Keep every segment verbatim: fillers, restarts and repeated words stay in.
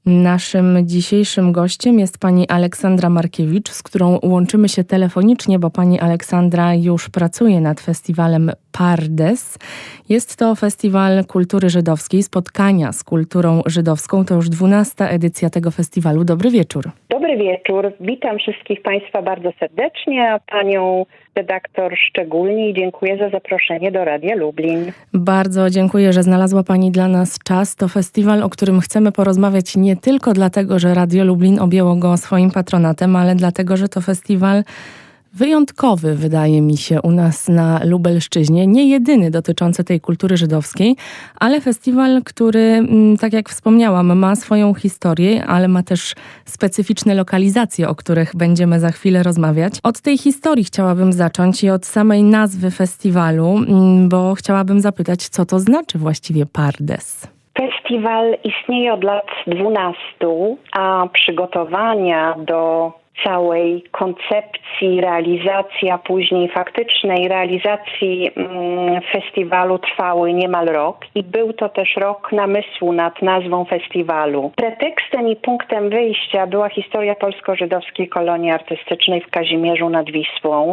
Naszym dzisiejszym gościem jest pani Aleksandra Markiewicz, z którą łączymy się telefonicznie, bo pani Aleksandra już pracuje nad festiwalem Pardes. Jest to festiwal kultury żydowskiej, spotkania z kulturą żydowską. To już dwunasta edycja tego festiwalu. Dobry wieczór. Dobry wieczór. Witam wszystkich państwa bardzo serdecznie, a panią redaktor szczególnie i dziękuję za zaproszenie do Radia Lublin. Bardzo dziękuję, że znalazła pani dla nas czas. To festiwal, o którym chcemy porozmawiać nie tylko dlatego, że Radio Lublin objęło go swoim patronatem, ale dlatego, że to festiwal wyjątkowy, wydaje mi się, u nas na Lubelszczyźnie. Nie jedyny dotyczący tej kultury żydowskiej, ale festiwal, który, tak jak wspomniałam, ma swoją historię, ale ma też specyficzne lokalizacje, o których będziemy za chwilę rozmawiać. Od tej historii chciałabym zacząć i od samej nazwy festiwalu, bo chciałabym zapytać, co to znaczy właściwie Pardes? Festiwal istnieje od lat dwunastu, a przygotowania do całej koncepcji, realizacji, a później faktycznej realizacji mm, festiwalu trwały niemal rok i był to też rok namysłu nad nazwą festiwalu. Pretekstem i punktem wyjścia była historia polsko-żydowskiej kolonii artystycznej w Kazimierzu nad Wisłą,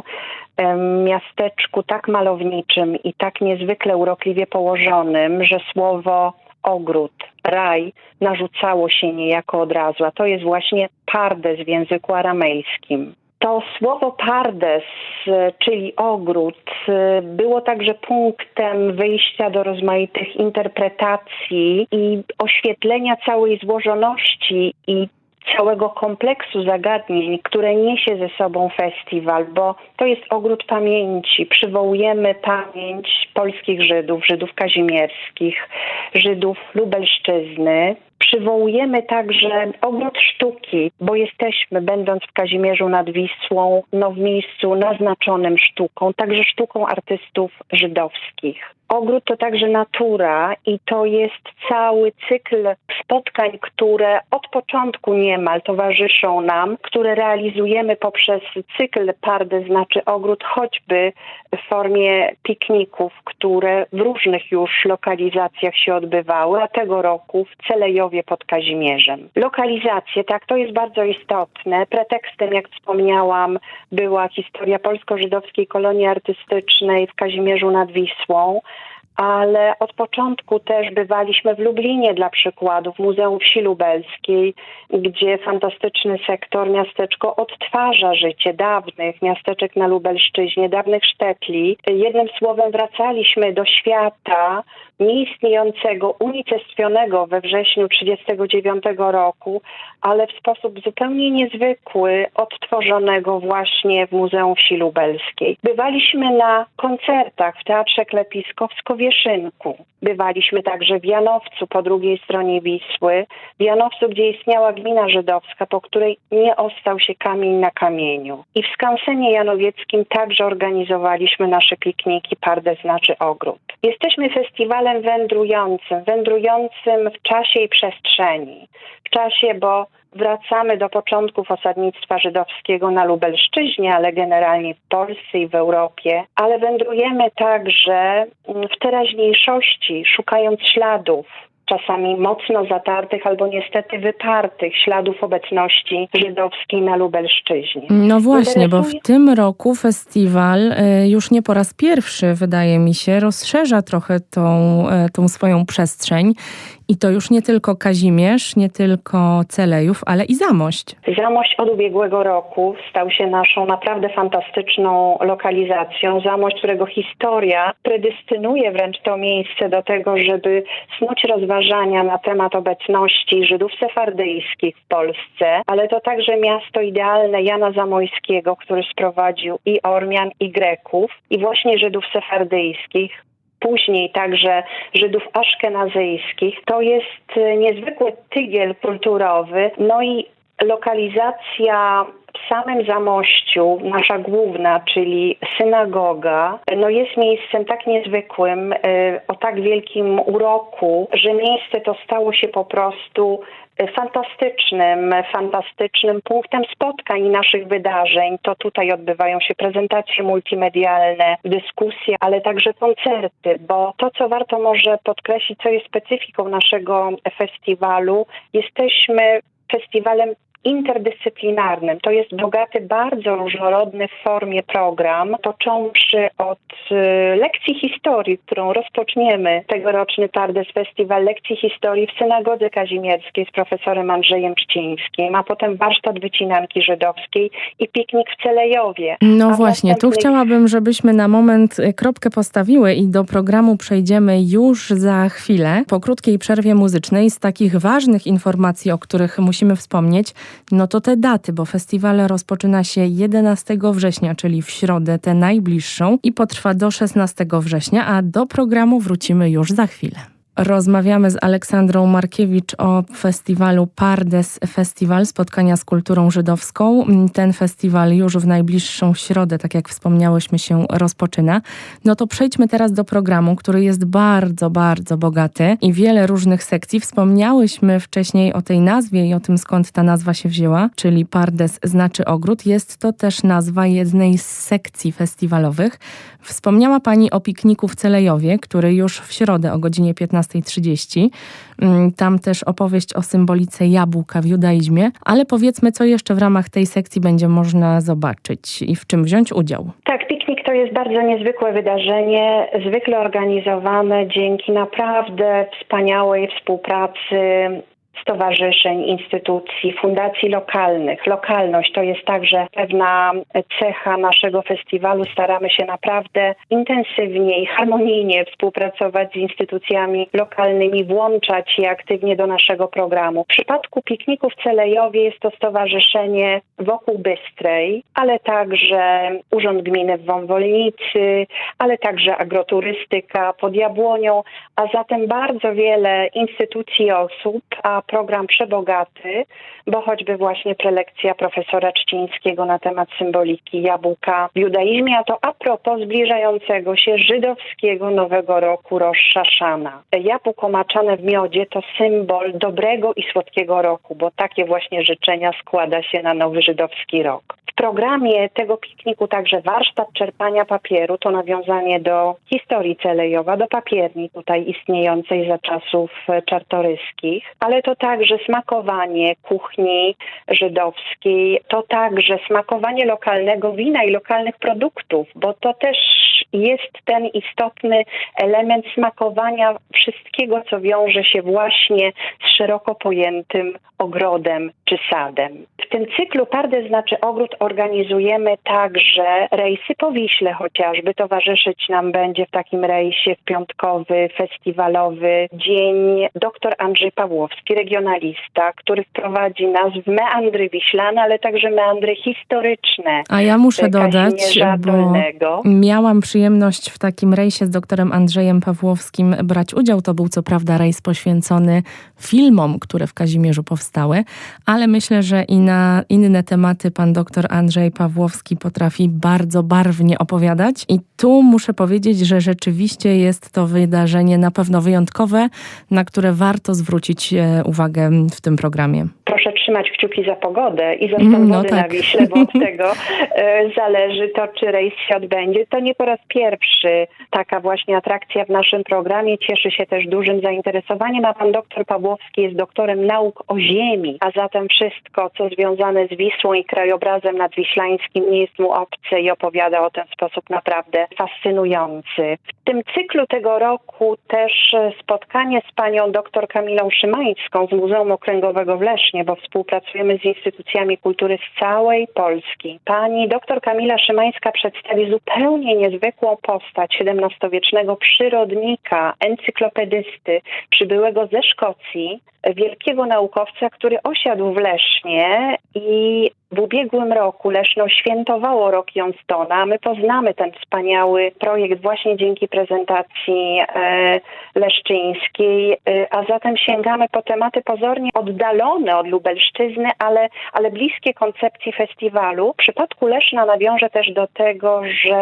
miasteczku tak malowniczym i tak niezwykle urokliwie położonym, że słowo ogród, raj narzucało się niejako od razu, a to jest właśnie Pardes w języku aramejskim. To słowo Pardes, czyli ogród, było także punktem wyjścia do rozmaitych interpretacji i oświetlenia całej złożoności i całego kompleksu zagadnień, które niesie ze sobą festiwal, bo to jest ogród pamięci. Przywołujemy pamięć polskich Żydów, Żydów kazimierskich, Żydów Lubelszczyzny. Przywołujemy także ogród sztuki, bo jesteśmy, będąc w Kazimierzu nad Wisłą, no w miejscu naznaczonym sztuką, także sztuką artystów żydowskich. Ogród to także natura i to jest cały cykl spotkań, które od początku niemal towarzyszą nam, które realizujemy poprzez cykl Pardes, znaczy ogród, choćby w formie pikników, które w różnych już lokalizacjach się odbywały, a tego roku w Celejowie pod Kazimierzem. Lokalizacje, tak, to jest bardzo istotne. Pretekstem, jak wspomniałam, była historia polsko-żydowskiej kolonii artystycznej w Kazimierzu nad Wisłą, ale od początku też bywaliśmy w Lublinie dla przykładu, w Muzeum Wsi Lubelskiej, gdzie fantastyczny sektor, miasteczko odtwarza życie dawnych miasteczek na Lubelszczyźnie, dawnych sztetli. Jednym słowem wracaliśmy do świata nieistniejącego, unicestwionego we wrześniu trzydziestego dziewiątego roku, ale w sposób zupełnie niezwykły, odtworzonego właśnie w Muzeum Wsi Lubelskiej. Bywaliśmy na koncertach w Teatrze Klepiskowsko-Wieszynku. Bywaliśmy także w Janowcu po drugiej stronie Wisły, w Janowcu, gdzie istniała gmina żydowska, po której nie ostał się kamień na kamieniu. I w skansenie janowieckim także organizowaliśmy nasze pikniki Pardes znaczy ogród. Jesteśmy festiwalem wędrującym, wędrującym w czasie i przestrzeni. W czasie, bo wracamy do początków osadnictwa żydowskiego na Lubelszczyźnie, ale generalnie w Polsce i w Europie, ale wędrujemy także w teraźniejszości, szukając śladów, czasami mocno zatartych albo niestety wypartych śladów obecności żydowskiej na Lubelszczyźnie. No właśnie, bo w tym roku festiwal już nie po raz pierwszy, wydaje mi się, rozszerza trochę tą, tą swoją przestrzeń. I to już nie tylko Kazimierz, nie tylko Celejów, ale i Zamość. Zamość od ubiegłego roku stał się naszą naprawdę fantastyczną lokalizacją. Zamość, którego historia predystynuje wręcz to miejsce do tego, żeby snuć rozważania na temat obecności Żydów sefardyjskich w Polsce, ale to także miasto idealne Jana Zamojskiego, który sprowadził i Ormian, i Greków, i właśnie Żydów sefardyjskich. Później także Żydów aszkenazyjskich. To jest niezwykły tygiel kulturowy, no i lokalizacja w samym Zamościu, nasza główna, czyli synagoga, no jest miejscem tak niezwykłym, o tak wielkim uroku, że miejsce to stało się po prostu fantastycznym, fantastycznym punktem spotkań i naszych wydarzeń. To tutaj odbywają się prezentacje multimedialne, dyskusje, ale także koncerty, bo to, co warto może podkreślić, co jest specyfiką naszego festiwalu, jesteśmy festiwalem interdyscyplinarnym. To jest bogaty, bardzo różnorodny w formie program, począwszy od y, lekcji historii, którą rozpoczniemy tegoroczny Pardes Festiwal Lekcji Historii w Synagodze Kazimierskiej z profesorem Andrzejem Czcińskim, a potem warsztat wycinanki żydowskiej i piknik w Celejowie. No a właśnie, następnych... tu chciałabym, żebyśmy na moment kropkę postawiły i do programu przejdziemy już za chwilę, po krótkiej przerwie muzycznej. Z takich ważnych informacji, o których musimy wspomnieć, no to te daty, bo festiwal rozpoczyna się jedenastego września, czyli w środę, tę najbliższą, i potrwa do szesnastego września, a do programu wrócimy już za chwilę. Rozmawiamy z Aleksandrą Markiewicz o festiwalu Pardes Festiwal, spotkania z kulturą żydowską. Ten festiwal już w najbliższą środę, tak jak wspomniałyśmy, się rozpoczyna. No to przejdźmy teraz do programu, który jest bardzo, bardzo bogaty i wiele różnych sekcji. Wspomniałyśmy wcześniej o tej nazwie i o tym, skąd ta nazwa się wzięła, czyli Pardes znaczy ogród. Jest to też nazwa jednej z sekcji festiwalowych. Wspomniała Pani o pikniku w Celejowie, który już w środę o godzinie piętnastej trzydzieści. Tam też opowieść o symbolice jabłka w judaizmie, ale powiedzmy, co jeszcze w ramach tej sekcji będzie można zobaczyć i w czym wziąć udział. Tak, piknik to jest bardzo niezwykłe wydarzenie, zwykle organizowane dzięki naprawdę wspaniałej współpracy stowarzyszeń, instytucji, fundacji lokalnych. Lokalność to jest także pewna cecha naszego festiwalu. Staramy się naprawdę intensywnie i harmonijnie współpracować z instytucjami lokalnymi, włączać je aktywnie do naszego programu. W przypadku pikniku w Celejowie jest to stowarzyszenie Wokół Bystrej, ale także Urząd Gminy w Wąwolnicy, ale także agroturystyka pod Jabłonią, a zatem bardzo wiele instytucji i osób, a program przebogaty, bo choćby właśnie prelekcja profesora Czcińskiego na temat symboliki jabłka w judaizmie, a to a propos zbliżającego się żydowskiego Nowego Roku Rosh Hashana. Jabłko maczane w miodzie to symbol dobrego i słodkiego roku, bo takie właśnie życzenia składa się na nowy żydowski rok. W programie tego pikniku także warsztat czerpania papieru, to nawiązanie do historii Celejowa, do papierni tutaj istniejącej za czasów czartoryskich, ale to także smakowanie kuchni żydowskiej, to także smakowanie lokalnego wina i lokalnych produktów, bo to też jest ten istotny element smakowania wszystkiego, co wiąże się właśnie z szeroko pojętym ogrodem czy sadem. W tym cyklu Pardes znaczy ogród organizujemy także rejsy po Wiśle chociażby. Towarzyszyć nam będzie w takim rejsie w piątkowy, festiwalowy dzień dr Andrzej Pawłowski, regionalista, który wprowadzi nas w meandry wiślane, ale także meandry historyczne. A ja muszę dodać, bo Dolnego. miałam przyjemność w takim rejsie z doktorem Andrzejem Pawłowskim brać udział. To był co prawda rejs poświęcony filmom, które w Kazimierzu powstały, ale myślę, że i na inne tematy pan doktor Andrzej Pawłowski potrafi bardzo barwnie opowiadać. I tu muszę powiedzieć, że rzeczywiście jest to wydarzenie na pewno wyjątkowe, na które warto zwrócić uwagę w tym programie. Proszę trzymać kciuki za pogodę i za stan no wody tak. na Wiśle, bo od tego e, zależy to, czy rejs się odbędzie. To nie po raz pierwszy taka właśnie atrakcja w naszym programie. Cieszy się też dużym zainteresowaniem, a pan doktor Pawłowski jest doktorem nauk o ziemi, a zatem wszystko, co związane z Wisłą i krajobrazem nadwiślańskim, nie jest mu obce i opowiada o ten sposób naprawdę fascynujący. W tym cyklu tego roku też spotkanie z panią doktor Kamilą Szymańską z Muzeum Okręgowego w Lesznie, bo współpracujemy z instytucjami kultury z całej Polski. Pani doktor Kamila Szymańska przedstawi zupełnie niezwykłą postać siedemnastowiecznego przyrodnika, encyklopedysty, przybyłego ze Szkocji, wielkiego naukowca, który osiadł w Lesznie i w ubiegłym roku Leszno świętowało rok Johnstona. My poznamy ten wspaniały projekt właśnie dzięki prezentacji e, leszczyńskiej, e, a zatem sięgamy po tematy pozornie oddalone od Lubelszczyzny, ale, ale bliskie koncepcji festiwalu. W przypadku Leszna nawiążę też do tego, że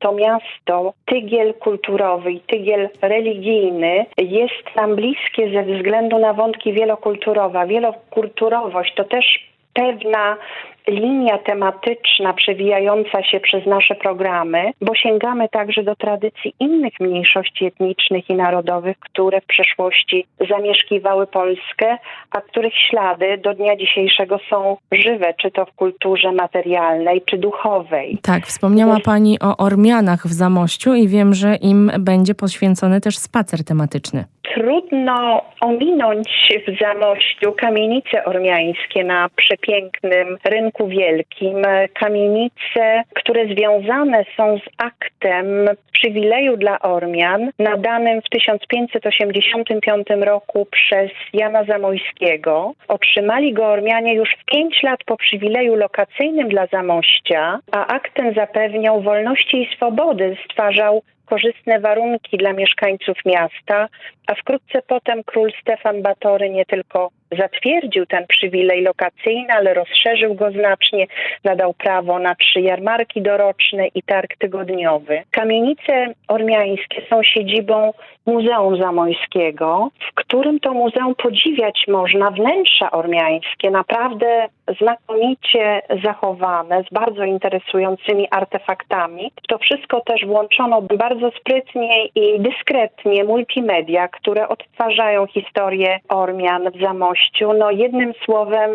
to miasto, tygiel kulturowy i tygiel religijny jest nam bliskie ze względu na wątki wielokulturowe. Wielokulturowość to też pewna linia tematyczna przewijająca się przez nasze programy, bo sięgamy także do tradycji innych mniejszości etnicznych i narodowych, które w przeszłości zamieszkiwały Polskę, a których ślady do dnia dzisiejszego są żywe, czy to w kulturze materialnej, czy duchowej. Tak, wspomniała Pani o Ormianach w Zamościu i wiem, że im będzie poświęcony też spacer tematyczny. Trudno ominąć w Zamościu kamienice ormiańskie na przepięknym Rynku Wielkim. Kamienice, które związane są z aktem przywileju dla Ormian nadanym w tysiąc pięćset osiemdziesiątym piątym roku przez Jana Zamojskiego. Otrzymali go Ormianie już w pięć lat po przywileju lokacyjnym dla Zamościa, a akt ten zapewniał wolności i swobody, stwarzał korzystne warunki dla mieszkańców miasta, a wkrótce potem król Stefan Batory nie tylko zatwierdził ten przywilej lokacyjny, ale rozszerzył go znacznie, nadał prawo na trzy jarmarki doroczne i targ tygodniowy. Kamienice ormiańskie są siedzibą Muzeum Zamojskiego, w którym to muzeum podziwiać można wnętrza ormiańskie, naprawdę znakomicie zachowane, z bardzo interesującymi artefaktami. To wszystko też włączono bardzo sprytnie i dyskretnie multimedia, które odtwarzają historię Ormian w Zamościu. No jednym słowem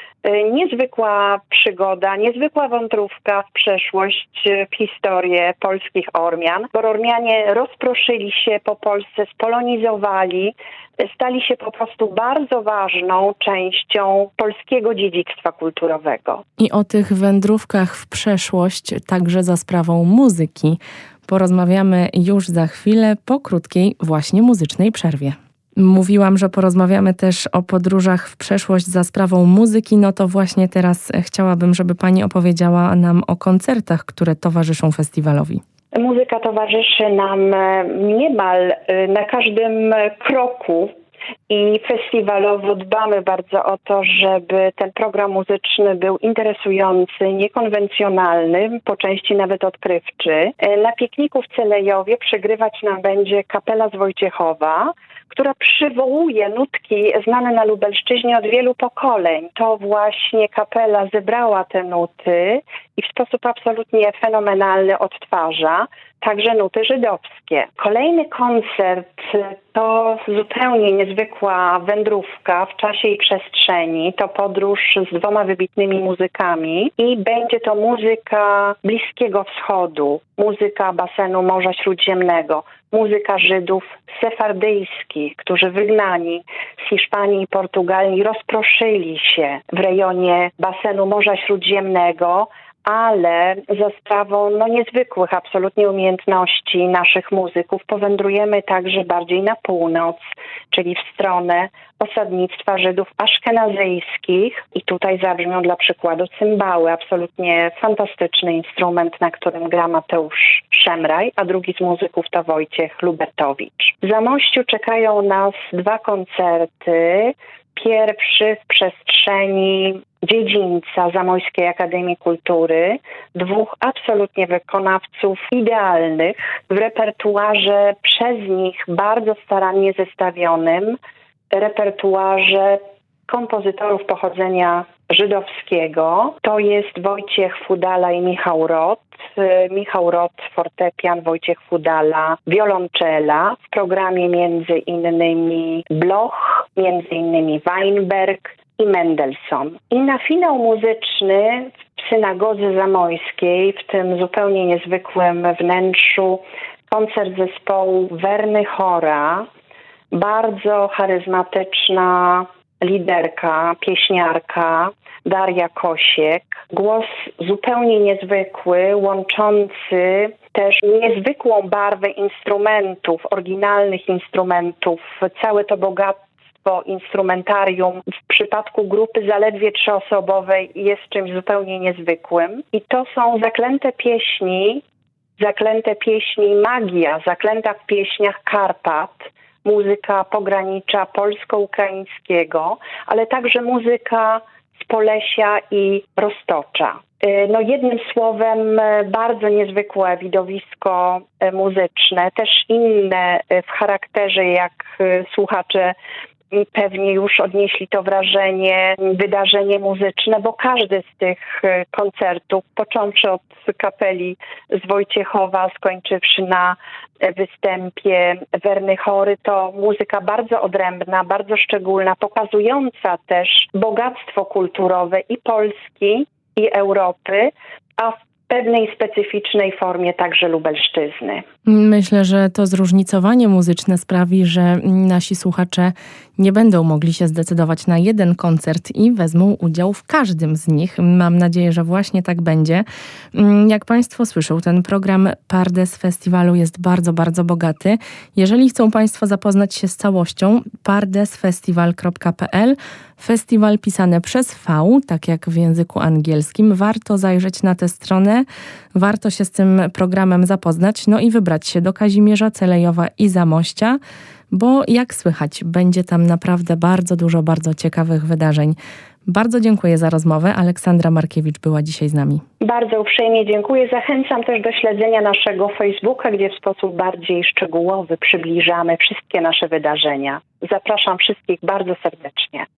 niezwykła przygoda, niezwykła wątrówka w przeszłość, w historię polskich Ormian, bo Ormianie rozproszyli się po Polsce, spolonizowali, stali się po prostu bardzo ważną częścią polskiego dziedzictwa kulturowego. I o tych wędrówkach w przeszłość, także za sprawą muzyki, porozmawiamy już za chwilę po krótkiej właśnie muzycznej przerwie. Mówiłam, że porozmawiamy też o podróżach w przeszłość za sprawą muzyki, no to właśnie teraz chciałabym, żeby Pani opowiedziała nam o koncertach, które towarzyszą festiwalowi. Muzyka towarzyszy nam niemal na każdym kroku i festiwalowo dbamy bardzo o to, żeby ten program muzyczny był interesujący, niekonwencjonalny, po części nawet odkrywczy. Na pikniku w Celejowie przegrywać nam będzie kapela z Wojciechowa, która przywołuje nutki znane na Lubelszczyźnie od wielu pokoleń. To właśnie kapela zebrała te nuty i w sposób absolutnie fenomenalny odtwarza także nuty żydowskie. Kolejny koncert to zupełnie niezwykła wędrówka w czasie i przestrzeni. To podróż z dwoma wybitnymi muzykami i będzie to muzyka Bliskiego Wschodu, muzyka basenu Morza Śródziemnego, muzyka Żydów sefardyjskich, którzy wygnani z Hiszpanii i Portugalii rozproszyli się w rejonie basenu Morza Śródziemnego, ale za sprawą no, niezwykłych absolutnie umiejętności naszych muzyków powędrujemy także bardziej na północ, czyli w stronę osadnictwa Żydów aszkenazyjskich i tutaj zabrzmią dla przykładu cymbały, absolutnie fantastyczny instrument, na którym gra Mateusz Szemraj, a drugi z muzyków to Wojciech Lubertowicz. W Zamościu czekają nas dwa koncerty. Pierwszy w przestrzeni dziedzińca Zamojskiej Akademii Kultury, dwóch absolutnie wykonawców idealnych w repertuarze przez nich bardzo starannie zestawionym, repertuarze kompozytorów pochodzenia żydowskiego. To jest Wojciech Fudala i Michał Rot. Michał Rot fortepian, Wojciech Fudala wiolonczela. W programie między innymi Bloch, między innymi Weinberg i Mendelssohn. I na finał muzyczny w synagodze zamojskiej, w tym zupełnie niezwykłym wnętrzu, koncert zespołu Werny Chora, bardzo charyzmatyczna liderka, pieśniarka Daria Kosiek. Głos zupełnie niezwykły, łączący też niezwykłą barwę instrumentów, oryginalnych instrumentów, całe to bogactwo instrumentarium w przypadku grupy zaledwie trzyosobowej jest czymś zupełnie niezwykłym. I to są zaklęte pieśni, zaklęte pieśni magia, zaklęta w pieśniach Karpat, muzyka pogranicza polsko-ukraińskiego, ale także muzyka z Polesia i Roztocza. No jednym słowem bardzo niezwykłe widowisko muzyczne, też inne w charakterze, jak słuchacze pewnie już odnieśli to wrażenie, wydarzenie muzyczne, bo każdy z tych koncertów, począwszy od kapeli z Wojciechowa, skończywszy na występie Werny Chory, to muzyka bardzo odrębna, bardzo szczególna, pokazująca też bogactwo kulturowe i Polski, i Europy, a w pewnej specyficznej formie także Lubelszczyzny. Myślę, że to zróżnicowanie muzyczne sprawi, że nasi słuchacze nie będą mogli się zdecydować na jeden koncert i wezmą udział w każdym z nich. Mam nadzieję, że właśnie tak będzie. Jak Państwo słyszą, ten program Pardes Festiwalu jest bardzo, bardzo bogaty. Jeżeli chcą Państwo zapoznać się z całością, pardesfestival kropka p l, festiwal pisane przez V, tak jak w języku angielskim. Warto zajrzeć na tę stronę, warto się z tym programem zapoznać, no i wybrać się do Kazimierza, Celejowa i Zamościa, bo jak słychać, będzie tam naprawdę bardzo dużo, bardzo ciekawych wydarzeń. Bardzo dziękuję za rozmowę. Aleksandra Markiewicz była dzisiaj z nami. Bardzo uprzejmie dziękuję. Zachęcam też do śledzenia naszego Facebooka, gdzie w sposób bardziej szczegółowy przybliżamy wszystkie nasze wydarzenia. Zapraszam wszystkich bardzo serdecznie.